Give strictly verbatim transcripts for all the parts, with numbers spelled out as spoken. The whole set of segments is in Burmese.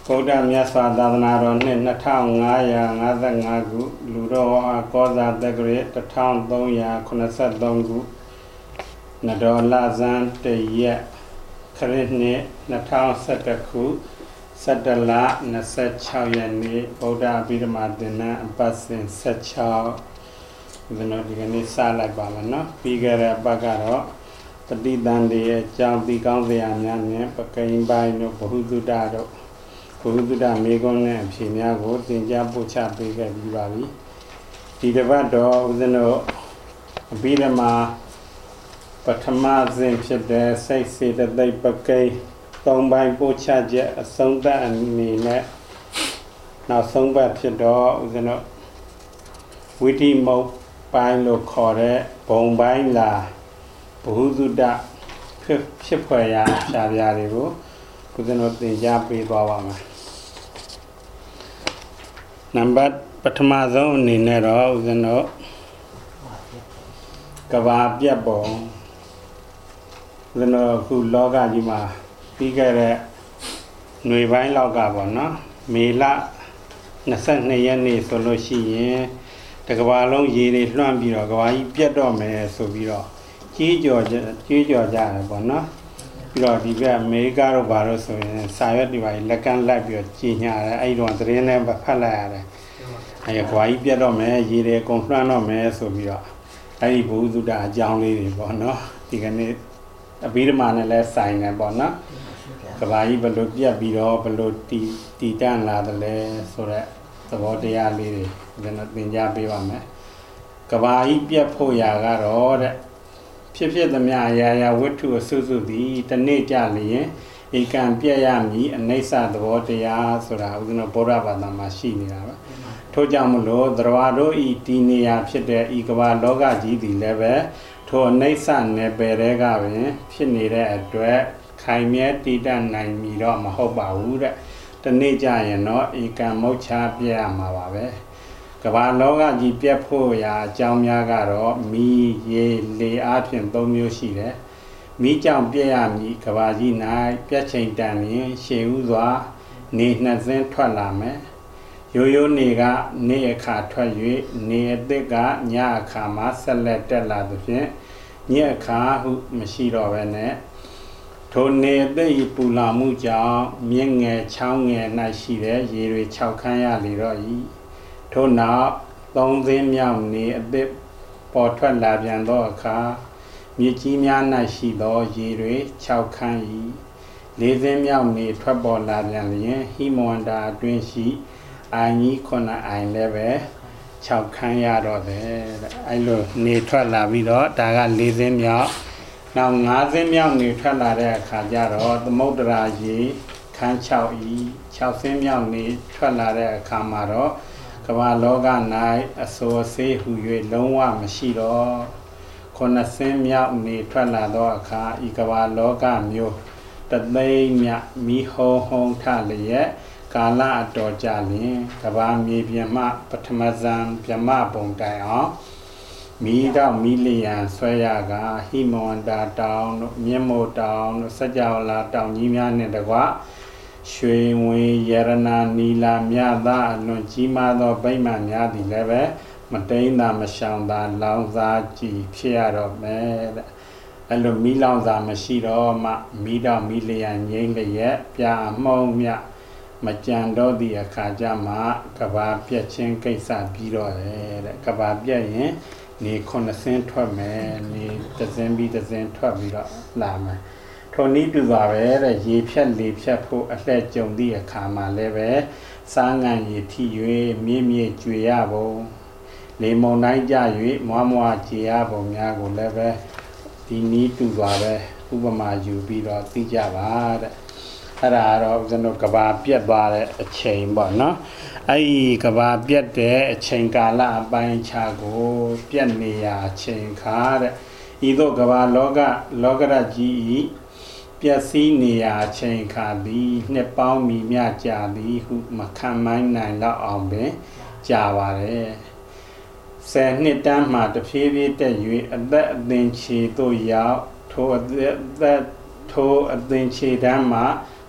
ဗုဒ္ဓမြတ်စွာသာသနာတော်နှစ်နှစ်ထောင်ငါးရာငါးဆယ်ငါးခုလူတော်အားကောဇာတက္ကရာတစ်ထောင်သုံးရာခုနှစ်ဆယ်သုံးခုနတော်လဇန်တရက်ခရစ်နှစ်နှစ်ထောင်ဆယ်တစ်ခုဆယ်တလနှစ်ဆယ်ခြောက်ရက်နေ့ဗုဒ္ဓအဘိဓမ္မာသင်္นานအပတ်စဉ်ဆယ်ခြောက်ဒီနေ့ဒီကနေ့စလိုက်ပါမယ်နော်ပြီးခဲ့တဲ့အပတ်ကတော့ပဋိသန္ဓေရဲ့အကြောင်းဒီကောင်းစရာများနဲ့ပကိန်းပိုင်းတို့ဘ ഹു သုတတို့ဘ ഹു သုတမေကုန်းနဲ့အဖြေများကိုသင်ကြားပို့ချပေးခဲ့ပြီးပါပြီဒီတစ်ပတ်တော့ဦးဇင်းတို့အဘိဓမ္မာပထမစဉ်ဖြစ်တဲ့စိတ်စေတသိက်ပကိန်းသုံးပိုင်းပို့ချချက်အဆုံးသတ်အနေနဲ့နောက်ဆုံးပတ်ဖြစ်တော့ဦးဇင်းတို့ဝိတိမုတ်ပိုင်းလို့ခေါ်တဲ့ဘုံပိုင်းလာဘ ഹു သုတဖြစ်ဖြစ်ဖွယ်ရာဖြာပြားတွေကိုဦးဇင်းတို့သင်ကြားပေးသွားပါမယ်နံပါတ်ပထမဆုံးအနေနဲ့တော့ဦးဇင်းတို့ကဘာပြတ်ပုံဦးဇင်းတို့အခုလောကကြီးမှာပြီးခဲ့တဲ့ຫນွေပိုင်းလောက်ကပေါ့နော်မေလနှစ်ဆယ်နှစ်ရက်နေ့ဆိုလို့ရှိရင်တကဘာလုံးရေတွေလွှမ်းပြီးတော့ကဘာကြီးပြတ်တော့မယ်ဆိုပြီးတော့ကြီးကြော်ကြီးကြော်ကြတယ်ပေါ့နော်ပြီးတော့ဒီကအမေရိကတို့ဘာလို့ဆိုရင်စာရွက်တွေပါလက်ကမ်းလိုက်ပြီးတော့ကြီးညာတယ်အဲ့ဒီတော့သတင်းနဲ့ဖတ်လိုက်ရတယ်အဲ့ဒီကဘာကြီးပြတ်တော့မယ်ရေတွေအကုန်လွှမ်းတော့မယ်ဆိုပြီးတော့အဲ့ဒီဘုဟုသုတအကြောင်းလေးတွေပေါ့နော်ဒီကနေ့အဘိဓမ္မာနဲ့လဲဆိုင်တယ်ပေါ့နော်ကဘာကြီးဘယ်လိုပြတ်ပြီးတော့ဘယ်လိုတီတီတန့်လာတယ်လဲဆိုတော့သဘောတရားလေးတွေကျွန်တော်သင်ကြားပေးပါမယ်ကဘာကြီးပြတ်ဖို့ရာကတော့တဲ့ဖြစ်ဖြစ်သမျှအရာရာဝတ္ထုအစုစုသည်တနေ့ကြလျင်ဧကံပြည့်ရမည်အနိစ္စသဘောတရားဆိုတာဦးဇင်းတို့ဗုဒ္ဓဘာသာမှာရှိနေတာပဲထို့ကြောင့်မလို့သရဝါတို့ဤတည်နေရာဖြစ်တဲ့ဤကဘာလောကကြီးသည်လည်းပဲထိုအနိစ္စနယ်ပယ်တွေကပင်ဖြစ်နေတဲ့အတွက်ခိုင်မြဲတည်တတ်နိုင်မည်တော့မဟုတ်ပါဘူးတဲ့တနေ့ကြရင်တော့ဧကံမုတ်ချပြည့်ရမှာပါပဲကဘာလောကကြီးပြတ်ဖို့ရာအကြောင်းများကတော့မီးရေလေအားဖြင့်သုံးမျိုးရှိတယ်မီးကြောင့်ပြည့်ရမည်ကဘာကြီး၌ပြတ်ချိန်တန်ရင်ရှေးဥစွာနေနှစ်စင်းထွက်လာမယ်ရိုးရိုးနေကနေအခါထွက်၍နေအသစ်ကညအခါမှာဆက်လက်တက်လာသဖြင့်ညအခါဟုမရှိတော့ဘဲနဲ့ထိုနေအသစ်ဤပူလောင်မှုကြောင့်မြင့်ငယ်ချောင်းငယ်၌ရှိတဲ့ရေတွေခြောက်ခမ်းရလေတော့၏ထို့နောက်သုံးစင်းမြောက်နေအသစ်ပေါ်ထွက်လာပြန်သောအခါမြေကြီးများ၌ရှိသောရေတွေခြောက်ခမ်း၏လေးစင်းမြောက်နေထွက်ပေါ်လာပြန်လျင်ဟိမဝန္တာအတွင်းရှိအိုင်ကြီးခုနှစ်အိုင်လည်းပဲခြောက်ခမ်းရတော့တယ်အဲ့လိုနေထွက်လာပြီးတော့ဒါကလေးစင်းမြောက်နောက်ငါးစင်းမြောက်နေထွက်လာတဲ့အခါကျတော့သမုဒ္ဒရာရေခန်း၆ဤ၆စင်းမြောက်နေထွက်လာတဲ့အခါမှာတော့ကမ္ဘာလောက၌အစိုးအစေးဟူ၍လုံးဝမရှိတော့ခုနှစ်စင်းမြောက်နေထွက်လာသောအခါဤကမ္ဘာလောကမျိုးတသိမ့်မြမိဟုံဟုံထလျက်ကာလအတော်ကြလျင်ကမ္ဘာမြေပြင်မှပထမဇန်ဗြဟ္မပုံတိုင်အောင်မိတော့မိလျံဆွဲရကဟိမဝန္တာတောင်တို့မြင့်မို့တောင်တို့စัจ java လာတောင်ကြီးများနဲ့တကွရွှေဝင်းရတနာနီလာမြသာအလွန်ကြီးမားသောဗိမာန်များသည်လည်းပဲမတိန်သာမရှောင်သာလောင်စာကြည်ဖြစ်ရတော့မယ်တဲ့အဲ့လိုမိလောင်စာမရှိတော့မှမိတော့မိလျံငိမ့်လျက်ပြာမှုံမြမကြံတော့သည့်အခါကျမှကဘာပြက်ချင်းကိစ္စပြီးတော့တယ်တဲ့ကဘာပြက်ရင်နေခုနှစ်စင်းထွက်မယ်နေတစ်စင်းပြီးတစ်စင်းထွက်ပြီးတော့လာမယ်ထိုနည်းတူပါပဲတဲ့ရေဖြတ်လေဖြတ်ဖို့အလှည့်ကြုံသည့်အခါမှာလည်းပဲစားငံရည်ထိ၍မြင့်မြင့်ကြွေရပုံလေမုန်တိုင်းကြ၍မွားမွားကြည်ရပုံများကိုလည်းပဲဒီနည်းတူပါပဲဥပမာယူပြီးတော့သိကြပါတဲ့အဲ့ဒါတော့ဦးဇင်းတို့ကဘာပြတ်သွားတဲ့အချိန်ပေါ့နော်အဲ့ဒီကဘာပြတ်တဲ့အချိန်ကာလအပိုင်းခြားကိုပြတ်နေရအချိန်ခါတဲ့ဤသို့ကဘာလောကလောကရကြီးဤပျက်စီးနေရအချိန်ခါသည်နှစ်ပေါင်းမီမြကြာသည်ဟုမခံမိုင်းနိုင်တော့အောင်ပင်ကြာပါတယ်ဆယ်နှစ်တန်းမှတဖြည်းဖြည်းတက်၍အသက်အသင်ချေသို့ရောက်ထိုအသက်ထိုအသင်ချေတန်းမှ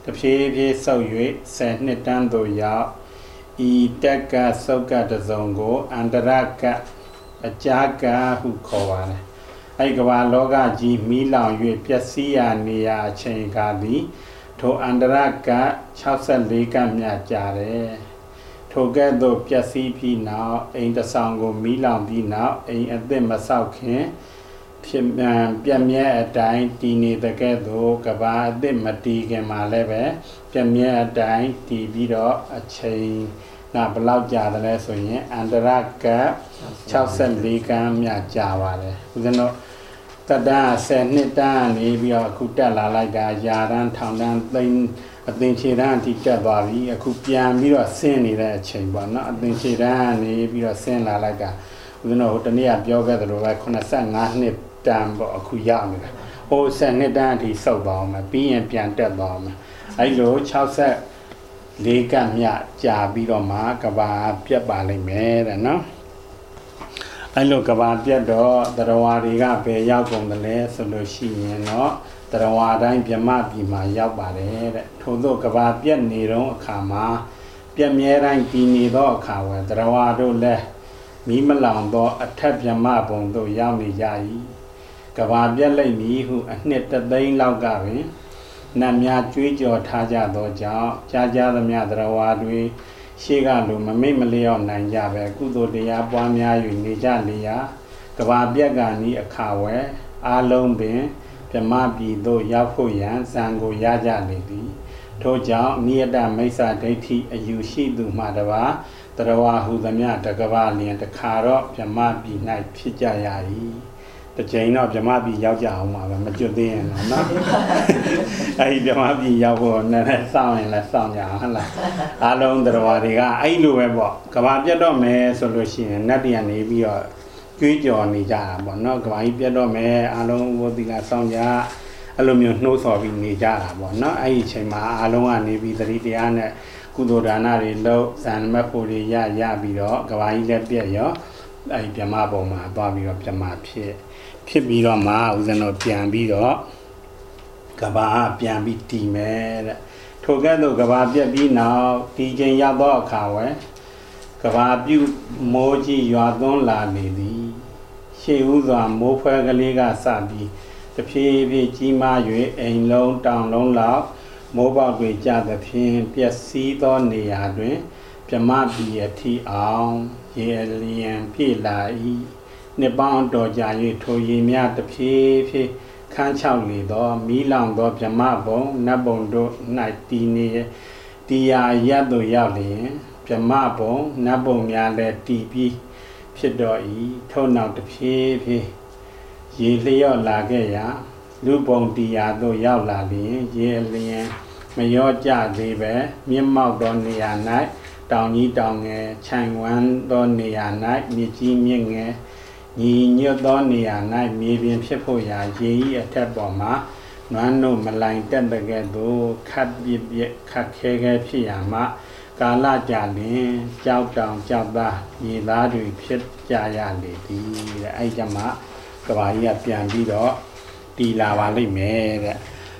တဖြည်းဖြည်းဆုပ်၍ဆယ်နှစ်တန်းသို့ရောက်ဤတက်ကဆုပ်ကတစုံကိုအန္တရကအကြာကဟုခေါ်ပါတယ်အဲ့ကဘာလောကကြီးမီးလောင်၍ပျက်စီးရာနေရာအချိန်ကားသည်ထိုအန္တရက၆၄ကမြကြာတယ်ထိုကဲ့သို့ပျက်စီးပြီးနောက်အိမ်တဆောင်ကိုမီးလောင်ပြီးနောက်အိမ်အသစ်မဆောက်ခင်ဖြစ်ပြက်မြဲအတိုင်းတည်နေတဲ့ကဲ့သို့ကဘာအသစ်မတည်ခင်မှာလည်းပဲပြက်မြဲအတိုင်းတည်ပြီးတော့အချိန်နာဘလောက်ကြာတယ်လဲဆိုရင်အန္တရက၆၄ကမြကြာပါတယ်ဦးဇင်းတို့တတန်းဆယ်နှစ်တန်းနေပြီးတော့အခုတက်လာလိုက်တာယာတန်းထောင်တန်းသိန်းအသင်္ချေတန်းအထိတက်သွားပြီအခုပြန်ပြီးတော့ဆင်းနေတဲ့အချိန်ပေါ့နော်အသင်္ချေတန်းနေပြီးတော့ဆင်းလာလိုက်တာဦးဇင်းတို့ဟိုတနေ့ကပြောခဲ့သလိုပဲ85နှစ်တန်းပေါ့အခုရောက်နေတာဟိုဆယ်နှစ်တန်းအထိစုပ်သွားအောင်မယ်ပြီးရင်ပြန်တက်သွားအောင်မယ်အဲ့လို၆၄ကမြကြာပြီးတော့မှကဘာပြတ်ပါလိမ့်မယ်တဲ့နော်အဲ့လိုကဘာပြတ်တော့တရားဝါတွေကဘယ်ရောက်ကုန်တယ်လဲဆိုလို့ရှိရင်တော့တရားဝါတိုင်းပြမပြည်မှာရောက်ပါတယ်တဲ့ထို့သောကဘာပြတ်နေတော့အခါမှာပြတ်မြဲတိုင်းတည်နေတော့အခါဝယ်တရားဝါတို့လည်းမိမလောင်သောအထက်ပြမဘုံတို့ရောက်နေကြ၏ကဘာပြတ်လိုက်ပြီဟုအနှစ်တသိန်းလောက်ကပင်နတ်များကြွေးကြော်ထားကြသောကြောင့်ကြားကြားသမျှတရားဝါတွေရှေ့ကလိုမမိတ်မလျော့နိုင်ကြပဲကုသိုလ်တရားပွားများ၍နေကြလေရာကဘာပြက်ကနီးအခါဝဲအားလုံးပင်ပြမပြည်သို့ရောက်ဖို့ရန်ဇံကိုရကြလေသည်ထို့ကြောင့်နိယတမိစ္ဆာဒိဋ္ဌိအယူရှိသူမှတပါတရားဝါဟုသမျှတကဘာလျင်တခါတော့ပြမပြည်၌ဖြစ်ကြရ၏တချိန်တော့ဗြဟ္မပြည်ရောက်ကြအောင်ပါပဲမကျွတ်သေးရင်တော့နော်အဲဒီဗြဟ္မပြည်ရောက်ဖို့နည်းနည်းစောင့်ရင်လည်းစောင့်ကြအောင်ဟုတ်လားအားလုံးတရားဝါတွေကအဲ့လိုပဲပေါ့ကဘာပြတ်တော့မယ်ဆိုလို့ရှိရင်နတ်တရားနေပြီးတော့ကြွေးကြော်နေကြတာပေါ့နော်ကဘာကြီးပြတ်တော့မယ်အားလုံးဝတိကစောင့်ကြအဲ့လိုမျိုးနှိုးဆော်ပြီးနေကြတာပေါ့နော်အဲ့ဒီအချိန်မှာအားလုံးကနေပြီးသတိတရားနဲ့ကုသိုလ်ဒါနတွေလုပ်ဇန်မတ်ဖို့တွေရရပြီးတော့ကဘာကြီးလည်းပြတ်ရောအဲ့ဒီဗြဟ္မဘုံမှာသွားပြီးတော့ဗြဟ္မဖြစ်ဖြစ်ပြီးတော့မှဦးဇင်းတို့ပြန်ပြီးတော့ကဘာပြန်ပြီးတည်မယ်တဲ့ထိုကဲ့သို့ကဘာပြက်ပြီးနောက်ဒီချိန်ရောက်တော့အခါဝဲကဘာပြုမိုးကြီးရွာသွန်းလာနေသည်ရှေ့ဦးစွာမိုးဖွဲကလေးကစပြီးတဖြည်းဖြည်းကြီးမား၍အိမ်လုံးတောင်လုံးလောက်မိုးပေါက်တွေကျသဖြင့်ပျက်စီးသောနေရာတွင်ပြမပြည်အထိအောင်ရေလျံပြည့်လာ၏နှစ်ပေါင်းတော်ကြာ၍ထိုရေများတဖြည်းဖြည်းခန်းချောက်လေသောမီးလောင်သောဗြဟ္မဘုံနတ်ဘုံတို့၌တည်နေတရားရတ်သို့ရောက်လျင်ဗြဟ္မဘုံနတ်ဘုံများလည်းတည်ပြီးဖြစ်တော်၏ထို့နောက်တဖြည်းဖြည်းရေလျော့လာခဲ့ရာလူဘုံတရားသို့ရောက်လာလျင်ရေလျင်မရောကြသေးပဲမြင့်မောက်သောနေရာ၌တောင်ကြီးတောင်ငယ်ခြံဝန်းသောနေရာ၌မြစ်ကြီးမြစ်ငယ်ညီညွတ်သောနေရာ၌မြေပြင်ဖြစ်ဖို့ရာရေဤအထက်ပေါ်မှာနွမ်းတို့မလိုင်တက်တဲ့ကဲ့သို့ခတ်ပြပြခတ်ခဲခဲဖြစ်ရာမှာကာလကြာလင်ကြောက်တောင်ကြောက်သားရေသားတွေဖြစ်ကြရလေသည်တဲ့အဲ့ကြမှာကဘာကြီးကပြန်ပြီးတော့တီလာပါလိမ့်မယ်တဲ့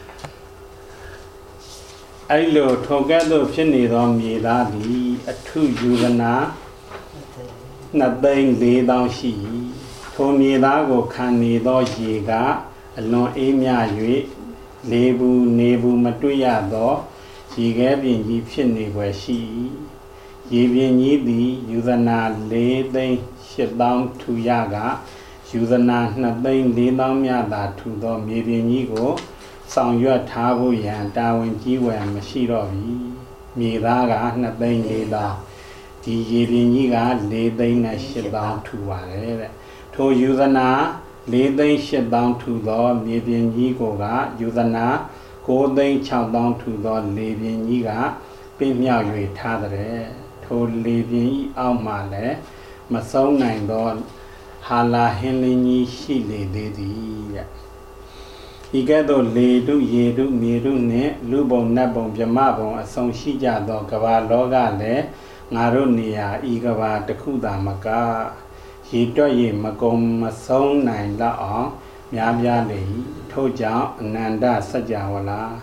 အဲ့လိုထိုကဲ့သို့ဖြစ်နေသောမြေသားသည်အထုယူရနာနှစ်သိန်းလေးသောင်းရှိထိုမြေသားကိုခံနေသောရေကအလွန်အေးမြ၍လေဘူးနေဘူးမတွေ့ရသောရေခဲပြင်ကြီးဖြစ်နေွယ်ရှိရေပြင်ကြီးသည်ယူဇနာလေးသိန်းရှစ်သောင်းထူရကယူဇနာနှစ်သိန်းလေးသောင်းမြသာထူသောမြေပြင်ကြီးကိုဆောင်ရွက်ထားဖို့ရန်တာဝန်ကြီးဝယ်မရှိတော့ပြီမြေသားကနှစ်သိန်းလေးသောင်းဒီရေပြင်ကြီးကလေးသိန်းနဲ့ရှစ်သောင်းထူပါတယ်တဲ့ထိုယူဇနာလေးသိန်းရှစ်သောင်းထူသောမြေပြင်ကြီးကိုကယူဇနာကိုးသိန်းခြောက်သောင်းထူသောလေပြင်ကြီးကပြင်းမြောက်၍ထားတဲ့ထိုလေပြင်ကြီးအောက်မှလည်းမဆုံးနိုင်သောဟာလာဟင်းလင်းကြီးရှိလေသေးသည်တဲ့ဤကဲ့သို့လေတုရေတုမြေတုနှင့်လူဘုံနတ်ဘုံဗြဟ္မဘုံအဆုံးရှိကြသောကမ္ဘာလောကလည်းငါတို့နေရာဤကဘာတစ်ခုသာမကရေတွက်ရေမကုံမဆုံးနိုင်လောက်အောင်များပြားလေထို့ကြောင့်အနန္တစัจ java လာ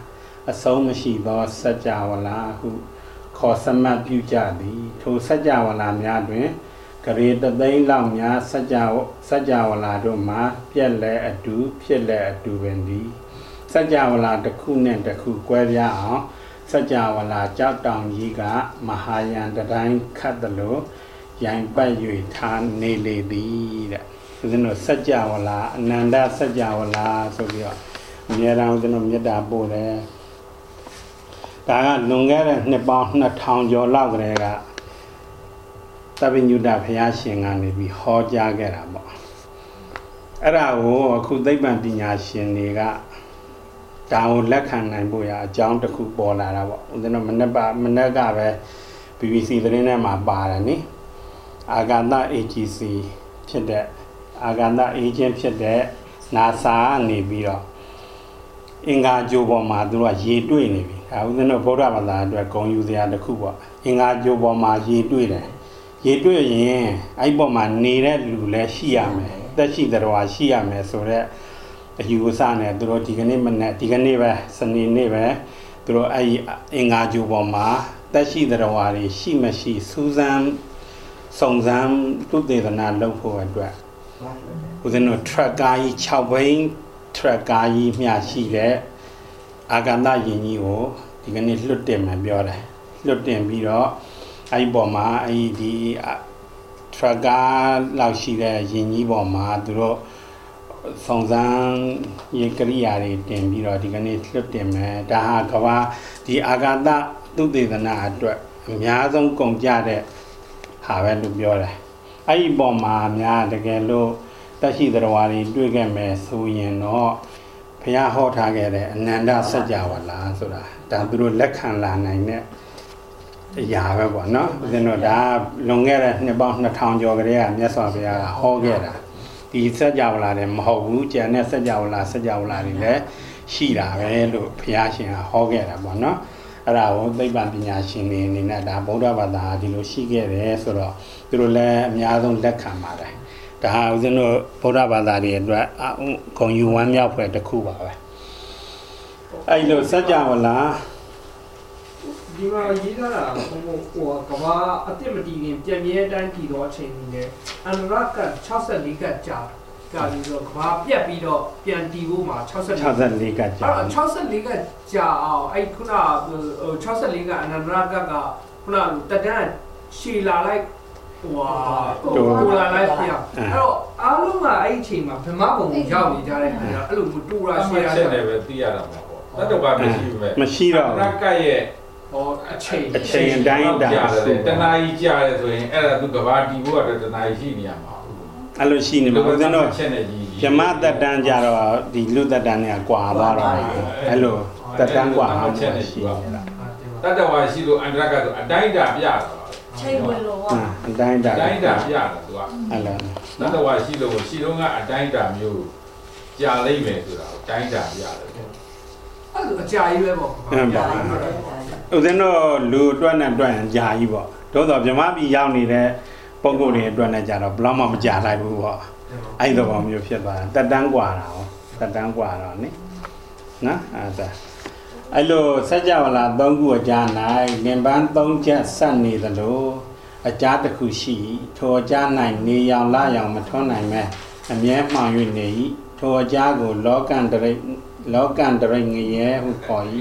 အဆုံးမရှိသောစัจ java လာဟုခေါ်စမှတ်ပြုကြသည်ထိုစัจ java လာများတွင်ကရေတသိန်းလောက်များစัจ java စัจ java လာတို့မှာပြက်လဲအတူဖြစ်လဲအတူပင်သည်စัจ java လာတစ်ခုနှင့်တစ်ခုကွဲပြားအောင်စัจ java လာကြောက်တောင်ကြီးကမဟာယံတိုင်းခတ်သလိုရိုင်ပတ်၍ထားနေလေသည်တဲ့ဦးဇင်းတို့စัจ java လာအနန္တစัจ java လာဆိုပြီးတော့အများအားဦးဇင်းတို့မေတ္တာပို့တယ်ဒါကလွန်ခဲ့တဲ့နှစ်ပေါင်းနှစ်ထောင်ကျော်လောက်ကလေးကသဗ္ဗညုတဘုရားရှင်ကနေပြီးဟောကြားခဲ့တာပေါ့အဲ့ဒါကိုအခုသိပ္ပံပညာရှင်တွေကဒါကိုလက်ခံနိုင်ဖို့ရအကြောင်းတစ်ခုပေါ်လာတာပေါ့ဦးဇင်းတို့မနေ့ကမနေ့ကပဲ B B C သတင်းထဲမှာပါတယ်နိအာဂန္တ A G C ဖြစ်တဲ့အာဂန္တ agent ဖြစ်တဲ့ NASA ကနေပြီးတော့အင်္ဂါကြိုးပေါ်မှာသူတို့ကရေတွေ့နေပြီဒါဦးဇင်းတို့ဗုဒ္ဓဘာသာအတွက်ဂုဏ်ယူစရာတစ်ခုပေါ့အင်္ဂါကြိုးပေါ်မှာရေတွေ့တယ်ရေတွေ့ရင်အဲ့ပေါ်မှာနေတဲ့လူလည်းရှိရမယ်တက်ရှိတော်ဟာရှိရမယ်ဆိုတော့အယူအဆနဲ့သူတို့ဒီကနေ့မနေ့ဒီကနေ့ပဲစနေနေ့ပဲသူတို့အဲ့အင်္ဂါကြိုးပေါ်မှာတက်ရှိတော်ဟာတွေရှိမရှိစူးစမ်းစုံစမ်းသုတေသနလုပ်ဖို့အတွက်ဦးဇင်းတို့ track ကားကြီး၆ဘိန်း track ကားကြီးမျှရှိတဲ့အာဂန္တယဉ်ကြီးကိုဒီကနေ့လွတ်တင်မှပြောတယ်လွတ်တင်ပြီးတော့အဲ့ဒီပေါ်မှာအဲ့ဒီ track ကားလောက်ရှိတဲ့ယဉ်ကြီးပေါ်မှာသူတို့စုံစမ်းရေကရိယာတွေတင်ပြီးတော့ဒီကနေ့လွတ်တင်မယ်ဒါဟာကဘာဒီအာဂန္တသုတေသနအတွက်အများဆုံးကုန်ကြတဲ့ဟာပဲလို့ပြောတယ်အဲ့ဒီပေါ်မှာအများတကယ်လို့တက်ရှိတော်ဝါတွေတွေ့ခဲ့မယ်ဆိုရင်တော့ဘုရားဟောထားခဲ့တဲ့အနန္တစัจ java လာဆိုတာဒါသူတို့လက်ခံလာနိုင်တဲ့အရာပဲပေါ့နော်ဦးဇင်းတို့ဒါလွန်ခဲ့တဲ့နှစ်ပေါင်းနှစ်ထောင်ကျော်ကလေးကမြတ်စွာဘုရားကဟောခဲ့တာဒီစัจ java လာတယ်မဟုတ်ဘူးကျန်တဲ့စัจ java လာစัจ java လာတွေလည်းရှိတာပဲလို့ဘုရားရှင်ကဟောခဲ့တာပေါ့နော်အဲ့ဒါကိုသိပ္ပံပညာရှင်တွေအနေနဲ့ဒါဗုဒ္ဓဘာသာဒီလိုရှိခဲ့တယ်ဆိုတော့သူတို့လည်းအများဆုံးလက်ခံပါတယ်ဒါဟာဦးဇင်းတို့ဗုဒ္ဓဘာသာတွေအတွက်ဂုဏ်ယူဝမ်းမြောက်ဖွယ်တစ်ခုပါပဲအဲ့လိုစัจ java လာဒီမှာရေးထားတာဟိုဟိုကဘာအတိတ်မတည်ခင်ပြန်မြဲတမ်းတည်တော့အချိန်ကြီးနဲ့အန္တရက၆၄ကကြာကြာပြီးတော့ကဘာပြက်ပြီးတော့ပြန်တည်ဖို့မှာ၆၄၆၄ကကြာအဲ့၆၄ကကြာအောင်အဲ့ခုနဟို၆၄ကအန္တရကကခုနတက်တန်းရှည်လာလိုက်ဟိုဟာဟိုလာလိုက်ပြအဲ့တော့အားလုံးကအဲ့အချိန်မှာဗမာဘုံရောက်နေကြတဲ့ခါကျအဲ့လိုတူရာရှည်ရတဲ့ပဲသိရတာမှာပေါ့တတ်တော့မရှိဘူးပဲမရှိတော့ရကရဲ့ဟောအချိန်အချိန်တိုင်းတာတနာကြီးကြာတယ်ဆိုရင်အဲ့ဒါသူကဘာတီဖို့အတွက်တနာကြီးရှိနေရမှာအဲ့လိုရှိနေမှာဦးဇင်းတို့ဗမာတက်တန်းကြတော့ဒီလူတက်တန်းเนี่ยကွာသွားတော့အဲ့လိုတက်တန်းကွာအောင်ရှိနေတာတတဝါရှိလို့အန္တရကဆိုအတိုင်းတာပြတာပါချိန်ဝင်လို့อ่ะအတိုင်းတာအတိုင်းတာပြတာသူကအဲ့လိုတတဝါရှိလို့ရှိတော့ကအတိုင်းတာမျိုးကြာလိမ့်မယ်ဆိုတာကိုတိုင်းတာပြတယ်အဲ့လိုအကြာကြီးပဲပေါ့ဟုတ်ပါဦးဇင်းတို့လူအတွက်နဲ့အတွက်ရင်ကြာကြီးပေါ့သို့တော့ဗမာပြည်ရောက်နေတဲ့ပုံကိုယ်တွေအတွက်နဲ့ကြတော့ဘယ်တော့မှမကြာလိုက်ဘူးပေါ့အဲ့လိုပုံမျိုးဖြစ်သွားတာတက်တန်းกว่าတာဟောတက်တန်းกว่าတော့နိနော်အဲ့ဒါအဲ့လိုစัจ java လာသုံးခုအကြား၌လင်ပန်းသုံးချက်ဆက်နေသလိုအကြားတစ်ခုရှိထိုအကြား၌နေရောင်လာရောင်မထွန်းနိုင်မဲ့အမြဲမှောင်၍နေ၏ထိုအကြားကိုလောကံတရိလောကံတရိငရဲဟုခေါ်၏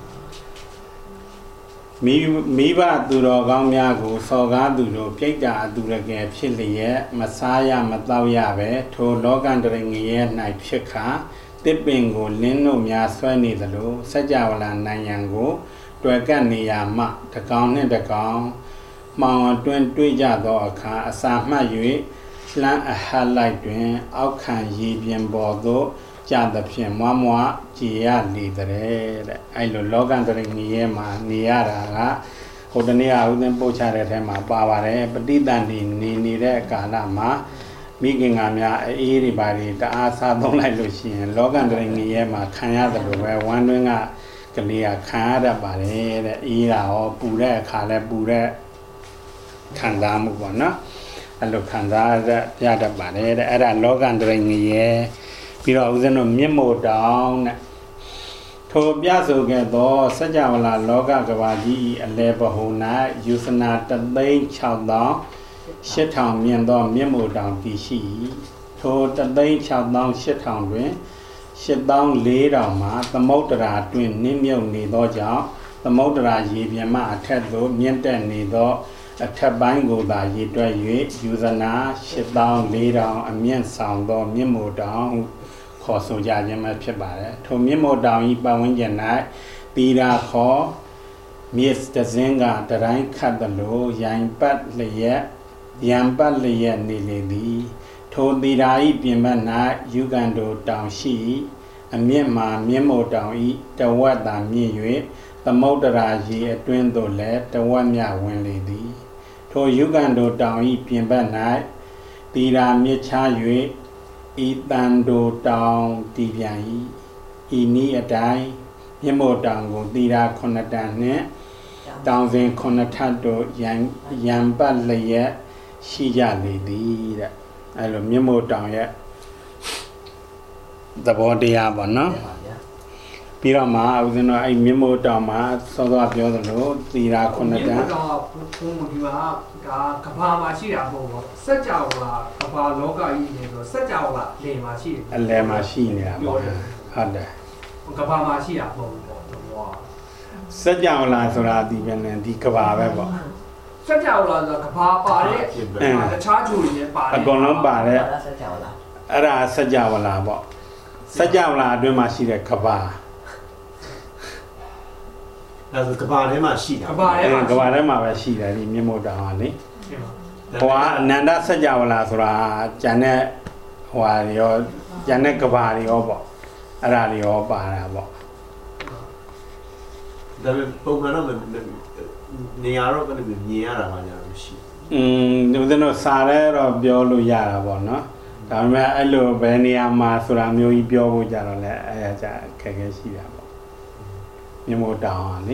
မိမိဘသူတော်ကောင်းများကိုစော်ကားသူတို့ပြိတ္တာအသူရကယ်ဖြစ်လျက်မစားရမတောက်ရပဲထိုလောကံတရိငရဲ၌ဖြစ်ခါတစ်ပင်ကိုလင်းတို့များဆွဲနေသလိုစัจ java လာနိုင်ရန်ကိုတွေ့ကပ်နေရမှတကောင်နှင့်တကောင်မှောင်အတွင်းတွေ့ကြသောအခါအစာမှတ်၍လှမ်းအဟတ်လိုက်တွင်အောက်ခံရေပြင်ပေါ်သို့ကြသဖြင့်မွားမွားကြည်ရလေတဲ့အဲ့လိုလောကံတရိငရဲမှာနေရတာကဟိုတနေ့ကဦးသိန်းပို့ချတဲ့ထဲမှာပါပါတယ်ပဋိသန္ဓေနေနေတဲ့ကာလမှာမိခင်ကများအေးတွေပါတွေတအားစားသုံးလိုက်လို့ရှိရင်လောကံတရိငရဲမှာခံရတယ်လို့ပဲဝမ်းတွင်းကကလေးကခံရတတ်ပါတယ်တဲ့အေးတာဟောပူတဲ့အခါလဲပူတဲ့ခံစားမှုပေါ့နော်အဲ့လိုခံစားရတတ်ပါတယ်တဲ့အဲ့ဒါလောကံတရိငရဲပြီးတော့ဦးဇင်းတို့မြင့်မို့တောင်တဲ့ထိုပြဆိုခဲ့သောစัจ java လာလောကကဘာကြီးအလဲပဟုန်၌ယူစနာတသိန်း၆သောင်းရှစ်ထောင်မြင့်သောမြင့်မို့တောင်တည်ရှိထိုတသိန်း၆သောင်းရှစ်ထောင်တွင်ရှစ်သောင်းလေးထောင်မှာသမုဒ္ဒရာတွင်နင်းမြုပ်နေသောကြောင့်သမုဒ္ဒရာရေပြင်မှအထက်သို့မြင့်တက်နေသောအထက်ပိုင်းကိုသာရေတွက်၍ယူဇနာရှစ်သောင်းလေးထောင်အမြင့်ဆောင်သောမြင့်မို့တောင်ခေါ်ဆိုကြခြင်းပဲဖြစ်ပါတယ်ထိုမြင့်မို့တောင်ဤပတ်ဝန်းကျင်၌တီရာခေါ်မြစ်တစင်းကတတိုင်းခတ်သလိုရိုင်ပတ်လျက်ရံပတ်လျက်နေလေသည်ထိုတီရာဤပြင်ပ၌ယူကန်တိုတောင်ရှိအမြင့်မှာမြင့်မို့တောင်ဤတဝက်သာမြင့်၍သမုဒ္ဒရာရေအတွင်းသို့လည်းတဝက်မြဝင်လေသည်ထိုယူကန်တိုတောင်ဤပြင်ပ၌တီရာမြစ်ချ၍ဤတန်တိုတောင်တည်ပြန်၏ဤနည်းအတိုင်းမြင့်မို့တောင်ကိုတီရာခုနှစ်တန်နှင့်တောင်စဉ်ခုနှစ်ထပ်တို့ရံရံပတ်လျက်ရှိကြလေသည်တဲ့အဲလိုမြင့်မို့တောင်ရဲ့သဘောတရားပေါ့နော်ပြီးတော့မှဦးဇင်းတို့အဲ့မြင့်မို့တောင်မှာစောစောပြောသလိုသီရာခုနှစ်တန်းမြင့်မို့တောင်ကဘုံဒီမှာဒါကဘာမှာရှိတာပေါ့ပေါ့စัจ java ကဘာလောကကြီးနေဆိုစัจ java ကလေမှာရှိတယ်အလယ်မှာရှိနေတာပေါ့ဟုတ်တယ်ကဘာမှာရှိတာပေါ့ပေါ့စัจ java လာဆိုတာဒီပဲနဲ့ဒီကဘာပဲပေါ့စัจ java လာဆိုတာကဘာပါတဲ့တခြားဂျူတွေလည်းပါတယ်အကုန်လုံးပါတဲ့စัจ java လာအဲ့ဒါစัจ java လာပေါ့စัจ java လာအတွင်းမှာရှိတဲ့ကဘာဒါဆိုကဘာထဲမှာရှိတာကဘာထဲမှာကဘာထဲမှာပဲရှိတယ်ဒီမြင့်မို့တောင်ကလေဟိုကအနန္တစัจ java လာဆိုတာကျန်တဲ့ဟိုဟာရောကျန်တဲ့ကဘာတွေရောပေါ့အဲ့ဒါတွေရောပါတာပေါ့ဒါပေမဲ့ပုံမှန်တော့နေရာတော့ဘယ်လိုမြင်ရတာမှညာမရှိอืมဒီလိုတော့စားရဲတော့ပြောလို့ရတာပေါ့နော်ဒါပေမဲ့အဲ့လိုဘယ်နေရာမှာဆိုတာမျိုးကြီးပြောဖို့ကြတော့လဲအဲ့ဒါကြခက်ခဲရှိတာပေါ့မြမို့တောင်ဟာလေ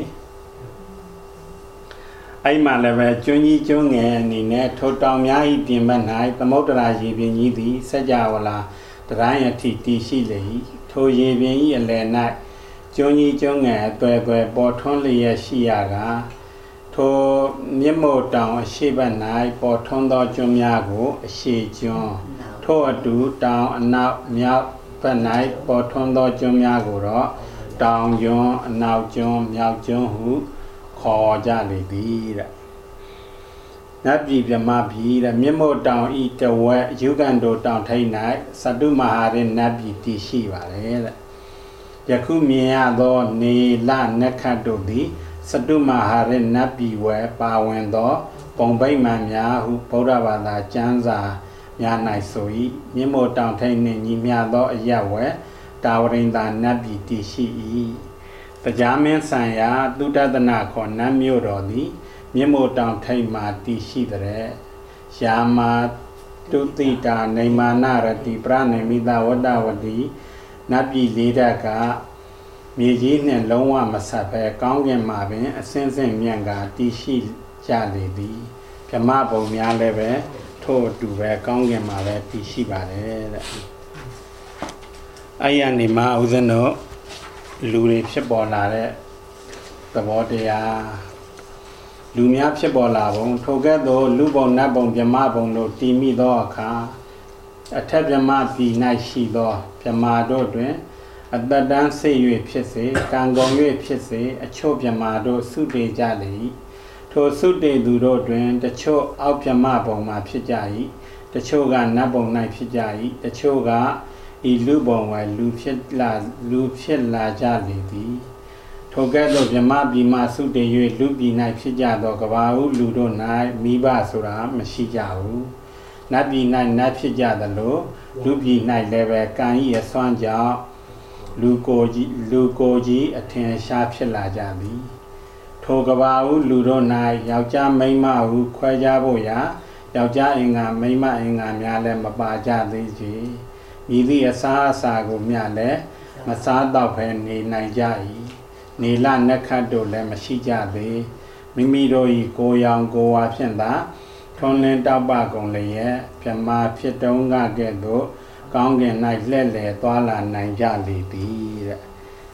အဲ့မှာလည်းပဲကျွန်းကြီးကျွန်းငယ်အနေနဲ့ထိုတောင်များဤပြင်ပ၌သမုဒ္ဒရာရေပြင်ကြီးသည်စัจ java လာတတိုင်းအထိတည်ရှိလေ၏ထိုရေပြင်ဤအလယ်၌ကျွန်းကြီးကျွန်းငယ်အသွယ်သွယ်ပေါ်ထွန်းလျက်ရှိရာကထိုမြင့်မို့တောင်အရှိဘက်၌ပေါ်ထွန်းသောကျွန်းများကိုအရှိကျွန်းထို့အတူတောင်အနောက်မြောက်ဘက်၌ပေါ်ထွန်းသောကျွန်းများကိုတော့တောင်ကျွန်းအနောက်ကျွန်းမြောက်ကျွန်းဟုခေါ်ကြလေသည်တဲ့နတ်ပြည်မြမပြည်တဲ့မြင့်မို့တောင်ဤတဝက်ယူကန်တိုတောင်ထိပ်၌သတ္တုမဟာရနတ်ပြည်တည်ရှိပါတယ်တဲ့ယခုမြင်ရသောနေလနက္ခတ်တို့သည်သတ္တုမဟာရနတ်ပြည်ဝဲပါဝင်သောပုံဗိမာန်များဟုဗုဒ္ဓဘာသာကျမ်းစာများ၌ဆို၏မြင့်မို့တောင်ထိပ်နှင့်ညီမျှသောအရပ်ဝဲတာဝရိန္ဒာနတ်ပြည်တည်ရှိ၏တရားမင်းဆံရာသုတတနာခေါ်နတ်မြို့တော်သည်မြင့်မို့တောင်ထိပ်မှတည်ရှိတဲ့ယာမာတုတိတာနေမာနရတိပရဏိမိတဝတ္တဝတိနတ်ပြည်လေးဓာတ်ကမြေကြီးနှင့်လုံးဝမဆက်ဘဲကောင်းကင်မှာပင်အစင်းစင်းမြန့်ကတည်ရှိကြလေသည်ဗြဟ္မဘုံများလည်းပဲထို့အတူပဲကောင်းကင်မှာပဲတည်ရှိပါတယ်တဲ့အဲ့ရနေမှာဦးဇင်းတို့လူတွေဖြစ်ပေါ်လာတဲ့သဘောတရားလူများဖြစ်ပေါ်လာပုံထိုကဲ့သို့လူပုံနတ်ပုံဗြဟ္မဘုံတို့တည်မိသောအခါအထက်ဗြဟ္မပြည်၌ရှိသောဗြဟ္မာတို့တွင်အတ္တတန်းစေ၍ဖြစ်စေကံကုန်၍ဖြစ်စေအချို့ဗြဟ္မာတို့စုတည်ကြလေ၏ထိုစုတည်သူတို့တွင်တချို့အောက်ဗြဟ္မဘုံမှာဖြစ်ကြ၏တချို့ကနတ်ဘုံ၌ဖြစ်ကြ၏တချို့ကဤလူဘုံဝဲလူဖြစ်လာလူဖြစ်လာကြလေသည်ထိုကဲ့သို့ဗြဟ္မပြည်မှစုတည်၍လူပြည်၌ဖြစ်ကြသောကဘာဟုလူတို့၌မိဘဆိုတာမရှိကြဘူးနတ်ပြည်၌နတ်ဖြစ်ကြသလိုလူပြည်၌လည်းပဲကံဤအစွမ်းကြောင့်လူကိုကြီးလူကိုကြီးအထင်ရှားဖြစ်လာကြသည်ထိုကဘာဟုလူတို့၌ယောက်ျားမိန်းမဟုခွဲခြားဖို့ရာယောက်ျားအင်္ဂါမိန်းမအင်္ဂါများလည်းမပါကြသေးချေဤသည့်အစားအစာကိုမျှလည်းမစားတော့ဘဲနေနိုင်ကြ၏နေလနက္ခတ်တို့လည်းမရှိကြသေးမိမိတို့၏ကိုယ်ရောင်ကိုယ်ဝါဖြင့်သာထွန်းလင်းတောက်ပကုန်လျက်ဗြဟ္မာဖြစ်တုံးကကဲ့သို့ကောင်းကင်၌လှဲ့လေသွားလာနိုင်ကြလေသည်တဲ့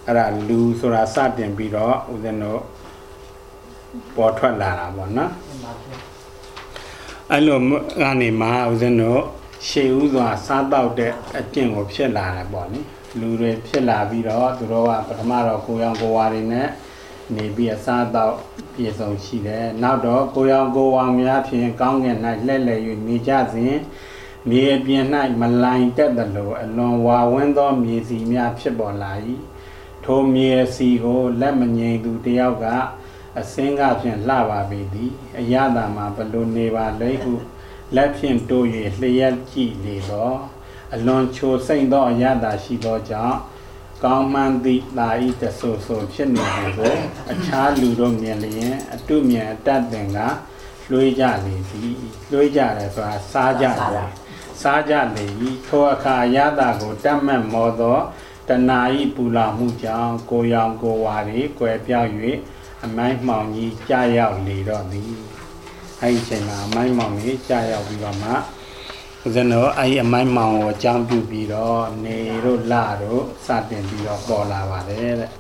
အဲ့ဒါလူဆိုတာစတင်ပြီးတော့ဦးဇင်းတို့ပေါ်ထွက်လာတာပေါ့နော်အဲ့လိုကနေမှဦးဇင်းတို့ရှေးဥစွာစားတော့တဲ့အကျင့်ကိုဖြစ်လာတယ်ပေါ့နိလူတွေဖြစ်လာပြီးတော့သူတို့ကပထမတော့ကိုရောင်ကိုဝါတွေနဲ့နေပြီးအစားတော့ပြေဆုံးရှိတယ်နောက်တော့ကိုရောင်ကိုဝါများဖြင့်ကောင်းကင်၌လှည့်လည်၍နေကြစဉ်မြေအပြင်၌မလိုင်တက်သလိုအလွန်ဝါဝန်းသောမြေစီများဖြစ်ပေါ်လာ၏ထိုမြေစီကိုလက်မငြိမ်သူတယောက်ကအစင်းကဖြင့်လှပါပေသည်အရသာမှာဘလို့နေပါလဲဟုလက်ဖြင့်တိုး၍လျှက်ကြည့်လေတော့အလွန်ချိုစိမ့်သောအရသာရှိသောကြောင့်ကောင်းမှန်သည့်သာဤတဆိုးဆိုးဖြစ်နေသည်ကိုအခြားလူတို့မြင်လျင်အတုမြင်အတတ်တင်ကလွှေးကြလေသည်လွှေးကြတယ်ဆိုတာစားကြတယ်စားကြလေထိုအခါအရသာကိုတတ်မှတ်မောသောတဏှာဤပူလောင်မှုကြောင့်ကိုရောင်ကိုဝါတွေကွယ်ပြောက်၍အမိုင်းမှောင်ကြီးကြာရောက်လေတော့သည်အဲ့ဒီအချိန်မှာအမိုင်းမှောင်ကြီးကြာရောက်ပြီးတော့မှဦးဇင်းတို့အဲ့ဒီအမိုင်းမှောင်ကိုအကြောင်းပြုပြီးတော့နေတို့လတို့စတင်ပြီးတော့ပေါ်လာပါတယ်တဲ့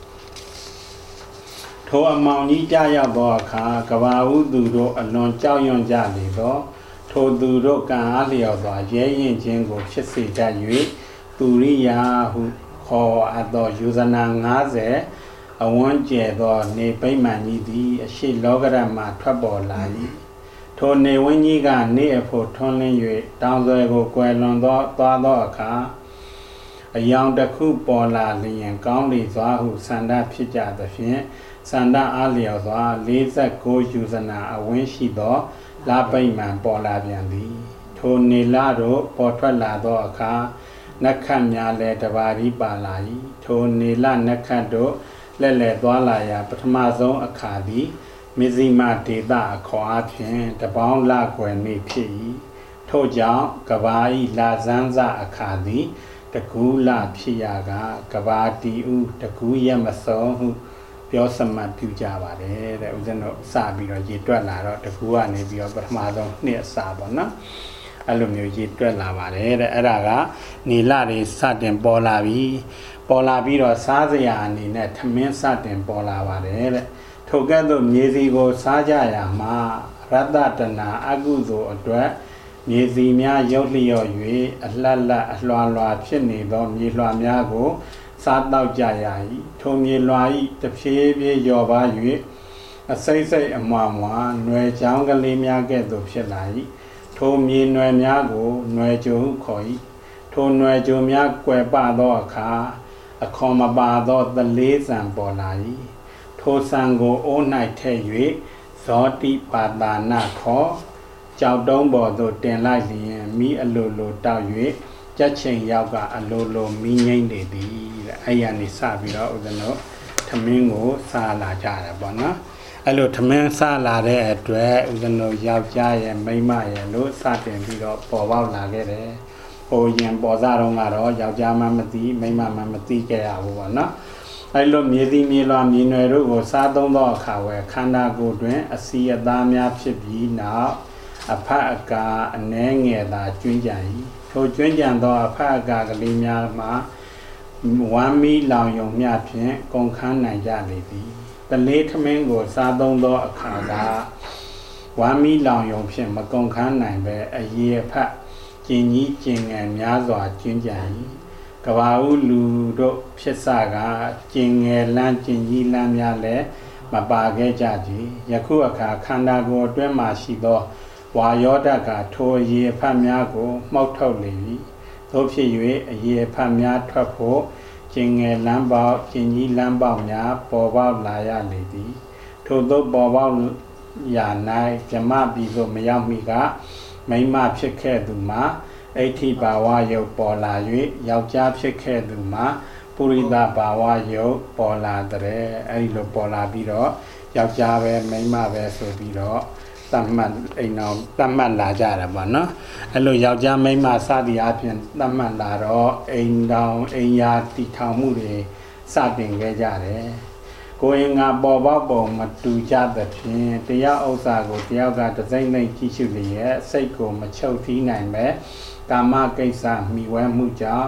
ထိုအမောင်ကြီးကြာရောက်သောအခါကဘာဥသူတို့အလွန်ကြောက်ရွံ့ကြလေတော့ထိုသူတို့ကံအားလျော်စွာရဲရင်ခြင်းကိုဖြစ်စေတတ်၍သူရိယာဟုခေါ်အပ်သောယူဇနာ၅၀အဝန်းကျဲသောနေပိမှန်ကြီးသည်အရှိလောကရမှထွက်ပေါ်လာ၏ထိုနေဝင်းကြီးကနေအဖို့ထွန်းလင်း၍တောင်ဆွဲကိုကွယ်လွန်သောသွားသောအခါအယောင်တစ်ခုပေါ်လာလျင်ကောင်းလေစွာဟုဆန္ဒဖြစ်ကြသဖြင့်ဆန္ဒအားလျော်စွာ၄၉ယူဇနာအဝန်းရှိသောလာပိမှန်ပေါ်လာပြန်သည်ထိုနေလတို့ပေါ်ထွက်လာသောအခါနက္ခတ်များလည်းတပါးရီပါလာ၏ထိုနေလနက္ခတ်တို့လက်လက်သွားလာရာပထမဆုံးအခါသည်မြဇိမဒေတာအခေါ်အဖြင့်တပေါင်းလကွယ်နေဖြစ်၏ထို့ကြောင့်ကဘာဤလာဇန်းစအခါသည်တကူလဖြစ်ရာကကဘာတီဥတကူရမစောဟုပြောစမှတ်ပြုကြပါတယ်တဲ့ဦးဇင်းတို့စပြီးတော့ရေတွက်လာတော့တကူကနေပြီးတော့ပထမဆုံးနှစ်အစာပေါ့နော်အဲ့လိုမျိုးရေတွက်လာပါတယ်တဲ့အဲ့ဒါကနေလတွေစတင်ပေါ်လာပြီပေါ်လာပြီးတော့စားစရာအနေနဲ့ထမင်းစတင်ပေါ်လာပါတယ်တဲ့ထိုကဲ့သို့မြေစီကိုစားကြရမှာရတ္တတနာအကုသိုလ်အတွက်မြေစီများရုပ်လျော့၍အလှက်လက်အလွှာလွှာဖြစ်နေသောမြေလွှာများကိုစားတောက်ကြရ၏ထိုမြေလွှာ၏တဖြည်းဖြည်းလျော့ပါ၍အစိမ့်စိမ့်အမွားမွားຫນွယ်ချောင်းကလေးများကဲ့သို့ဖြစ်လာ၏ထိုမြေຫນွယ်များကိုຫນွယ်ကြုံဟုခေါ်၏ထိုຫນွယ်ကြုံများကွယ်ပသောအခါအခွန်မပါသောသလေးဆံပေါ်လာ၏ထိုဆံကိုအိုး၌ထည့်၍ဇောတိပါတာနာခောကြောက်တုံးပေါ်သို့တင်လိုက်လျင်မိအလိုလိုတောက်၍ကြက်ချိန်ရောက်ကအလိုလိုမိငိမ့်နေသည်တဲ့အဲ့ရနေစပြီးတော့ဦးဇင်းတို့ထမင်းကိုစားလာကြတယ်ပေါ့နော်အဲ့လိုထမင်းစားလာတဲ့အတွက်ဦးဇင်းတို့ယောက်ျားရဲ့မိန်းမရဲ့လို့စတင်ပြီးတော့ပေါ်ပေါက်လာခဲ့တယ်ဟိုရင်ပေါ်စားတော့ကတော့ယောက်ျားမှမသိမိန်းမမှမသိခဲ့ရဘူးပေါ့နော်အဲ့လိုမြေသည်မြေလွှာမြေနွယ်တို့ကိုစားသုံးသောအခါဝယ်ခန္ဓာကိုယ်တွင်အစီအသားများဖြစ်ပြီးနောက်အဖတ်အကာအနှဲငယ်သာကျွင်းကြ၏ထိုကျွင်းကြံသောအဖတ်အကာကလေးများမှာဝမ်းမီလောင်ယုံမြဖြင့်ကုန်ခန်းနိုင်ကြလေသည်တလေးထမင်းကိုစားသုံးသောအခါကဝမ်းမီလောင်ယုံဖြင့်မကုန်ခန်းနိုင်ပဲအရေဖတ်ကျင်ကြီးကျင်ငယ်များစွာကျွင်းကြ၏ကဘာဥလူတို့ဖြစ်စကကျင်ငယ်လန်းကျင်ကြီးလန်းများလည်းမပါခဲ့ကြကြယခုအခါခန္ဓာကိုယ်အတွင်းမှရှိသောဝါယောဓာတ်ကထိုအရေဖတ်များကိုမှောက်ထုတ်လေ၏သို့ဖြစ်၍အရေဖတ်များထွက်ဖို့ကျင်ငယ်လန်းပေါက်ကျင်ကြီးလန်းပေါက်များပေါ်ပေါက်လာရလေသည်ထို့သောပေါ်ပေါက်ရာ၌ဇမပြီသို့မရောက်မီကမိမဖြစ်ခဲ့သူမှာအဋ္ဌိဘာဝယုတ်ပေါ်လာ၍ယောက်ျားဖြစ်ခဲ့သူမှာပုရိသဘာဝယုတ်ပေါ်လာတဲ့အဲဒီလိုပေါ်လာပြီးတော့ယောက်ျားပဲမိန်းမပဲဆိုပြီးတော့တတ်မှတ်အိမ်တော်တတ်မှတ်လာကြတယ်ပေါ့နော်အဲလိုယောက်ျားမိန်းမစသည်အပြင်တတ်မှတ်လာတော့အိမ်တော်အိမ်ယာတည်ထောင်မှုတွေစတင်ခဲ့ကြတယ်ကိုယ်ငါပေါ်ပေါက်ပုံမတူကြသဖြင့်တရားဥစ္စာကိုတယောက်ကတစိမ့်သိမ့်ကြည့်ရှုလျက်စိတ်ကိုမချုပ်ထီးနိုင်ပဲကာမကိစ္စမိဝဲမှုကြောင့်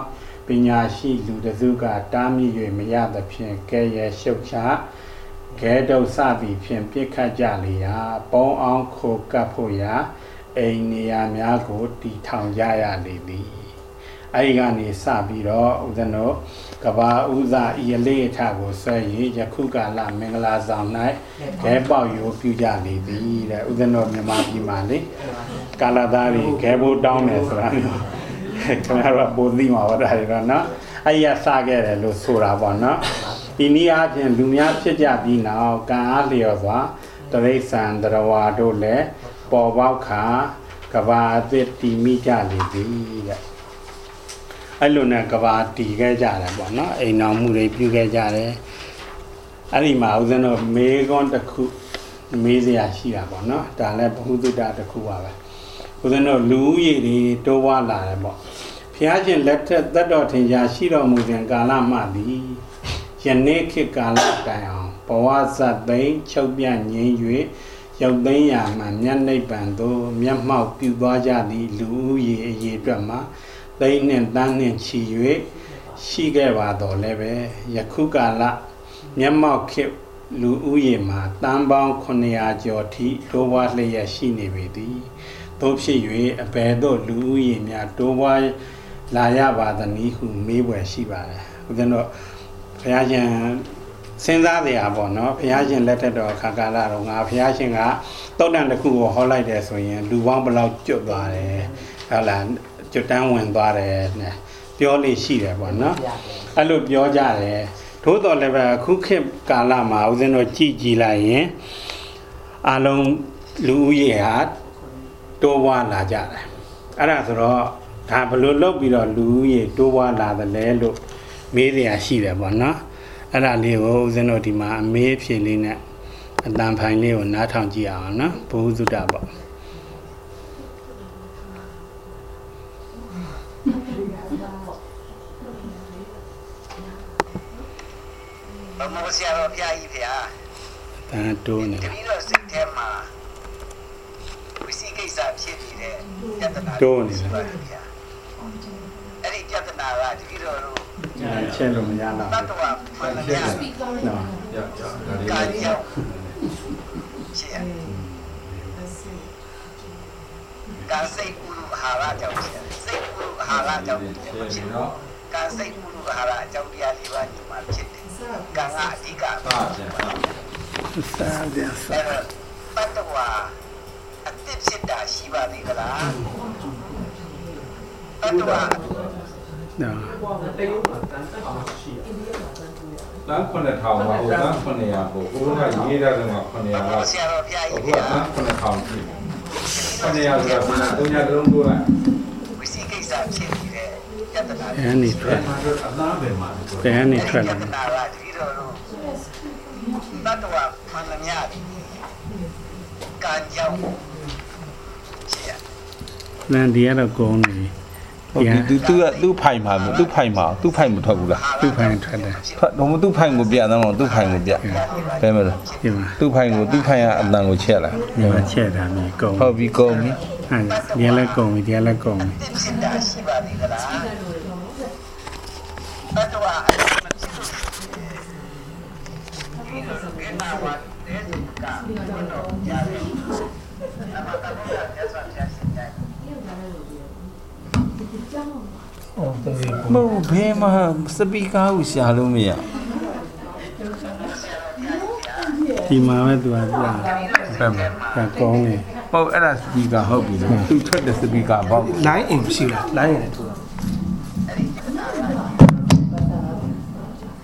ပညာရှိလူတစုကတားမြစ်၍မရသဖြင့်ကဲရဲရှုပ်ချကဲတုပ်စသည်ဖြင့်ပြစ်ခတ်ကြလေရာပေါင်းအောင်ခိုကပ်ဖို့ရာအိမ်နေရာများကိုတည်ထောင်ကြရလေသည်အဲဒီကနေစပြီးတော့ဦးဇင်းတို့ကဘာဥဇာဤအလေးအထကိုဆွဲ၍ယခုကာလမင်္ဂလာဆောင်၌ခဲပေါက်ရိုးပြုကြလေသည်တဲ့ဦးဇင်းတို့မြန်မာပြည်မှာလေကာလသားတွေခဲဘိုးတောင်းတယ်ဆိုတာမျိုးခင်ဗျားတို့ပိုသိမှာပါဒါတွေတော့နော်အဲ့ရစခဲ့တယ်လို့ဆိုတာပေါ့နော်ဒီနည်းအားဖြင့်လူများဖြစ်ကြပြီးနောက်ကံအားလျော်စွာတရိษံတရဝါတို့လည်းပေါ်ပေါက်ခါကဘာအသစ်တည်မိကြလေသည်တဲ့အဲ့လိုနဲ့ကဘာတည်ခဲ့ကြတယ်ပေါ့နော်အိမ်တော်မှုတွေပြုခဲ့ကြတယ်အဲ့ဒီမှာဦးဇင်းတို့မေကွန်းတစ်ခုမေးစရာရှိတာပေါ့နော်ဒါလည်းဘုဟုတ္တတစ်ခုပါပဲဦးဇင်းတို့လူဦးရေတွေတိုးဝါလာတယ်ပေါ့ဘုရားရှင်လက်ထက်သက်တော်ထင်ရှားရှိတော်မူစဉ်ကာလမှသည်ယနေ့ခေတ်ကာလတိုင်အောင်ဘဝဇတ်သိမ်းချုပ်ပြငြိမ်း၍ရုပ်သိမ်းရာမှမျက်နှိပ်ပံသို့မျက်မှောက်ပြုသွားကြသည့်လူဦးရေအရေအတွက်မှာသိန်းနှင့်တန်းနှင့်ချီ၍ရှိခဲ့ပါတော့လည်းပဲယခုကာလမျက်မှောက်ခေတ်လူဦးရေမှာတန်းပေါင်းခုနှစ်ရာကျော်ထိတိုးပွားလျက်ရှိနေပေသည်သို့ဖြစ်၍အဘယ်သို့လူဦးရေများတိုးပွားလာရပါသနည်းဟုမေးဖွယ်ရှိပါတယ်ဦးဇင်းတို့ဘုရားရှင်စဉ်းစားစရာပေါ့နော်ဘုရားရှင်လက်ထက်တော်ခါကာလတော့ငါဘုရားရှင်ကတုတ်တန်တစ်ခုကိုဟောလိုက်တယ်ဆိုရင်လူပေါင်းဘယ်လောက်ကျွတ်သွားတယ်ဟုတ်လားကျွတ်တန်းဝင်သွားတယ်နဲ့ပြောလို့ရှိတယ်ပေါ့နော်အဲ့လိုပြောကြတယ်ထို့တော်လည်းပဲအခုခေတ်ကာလမှာဦးဇင်းတို့ကြည်ကြည်လိုက်ရင်အလုံးလူဦးရေဟာတိုးပွားလာကြတယ်အဲ့ဒါဆိုတော့ဒါဘယ်လိုလုပ်ပြီးတော့လူဦးရေတိုးပွားလာသလဲလို့မေးစရာရှိတယ်ပေါ့နော်အဲ့ဒါလေးကိုဦးဇင်းတို့ဒီမှာအမေးအဖြေလေးနဲ့အတန်ဖိုင်လေးကိုနားထောင်ကြည့်အောင်နော်ဘုဟုသုတ္တပေါ့ဘုမောဆရာတော်ဘုရားကြီးဗျာဒါတိုးနေတပည့်တော်စိတ်ထဲမှာဝိသိကိစ္စဖြစ်နေတဲ့ယတနာတိုးနေတယ်အဲ့ဒီယတနာကတပည့်တော်တို့ချက်လို့မရတော့တတ်တော်မှန်တယ်နော်ရရဒါလေးကာကြောင့်ရှင်းကာစိတ်ကုလူအာဟာရကြောင့်စိတ်ကုလူအာဟာရကြောင့်ဖြစ်တော့ကာစိတ်ကုလူအာဟာရအကြောင်းတရားလေးပါးဒီမှာဖြစ်တယ်ကံကအဓိကပါပါစာပြန်စာတတ်တော်အသစ်ဖြစ်တာရှိပါသေးကလားတတ်တော်နော်တေးမှာတန်းတက်ရှိရလမ်းခုနှစ်ထောင်ပါဟိုလမ်းခုနှစ်ရာပေါ့ဟိုကရေးတာကခုနှစ်ရာကဆရာတော်ဘုရားကြီးဟိုကလမ်းခုနှစ်ထောင်ရှိခုနှစ်ရာဆိုတာဘယ်လိုသုံးရလုံးတိုးလိုက်ဝိသိကိစ္စဖြစ်နေတဲ့ယတနာအဲ့ဒီထွက်အသားပဲမှာအဲ့ဒီထွက်လာယတနာကတတိတော်တို့တတ်တော်မှန်သမျှကံကြောင့်ရှင်းရလန်ဒီကတော့ကုန်းနေဟုတ်ပြီသူသူကသူ့ဖိုင်မှာသူ့ဖိုင်မှာသူ့ဖိုင်မထွက်ဘူးလားသူ့ဖိုင်ထွက်တယ်ထွက်တော့သူ့ဖိုင်ကိုပြတယ်တော့သူ့ဖိုင်ကိုပြဘယ်မလဲသူ့ဖိုင်ကိုသူ့ဖိုင်ကအတန်ကိုချက်လာဒီချက်တာမြေကုန်းဟုတ်ပြီကုန်းပြီအဲ့ဒီလည်းကုန်းပြီဒီလည်းကုန်းပြီဖြစ်တာရှိပါသေးကလားတတ်တော်ဒီလိုကိနာဝတ်တဲ့ကကတော့ရတယ်အမတာဘောရဆက်ဆက်ဆက်တယ်哦，对，没有别嘛，是比较有下路没呀？ ဒီမှာပဲသူကပြဘယ်မှာကကောင်းနေဟုတ်အဲ့ဒါစပီကာဟုတ်ပြီသူထွက်တဲ့စပီကာပေါ့ line in ရှိလား line in ထူ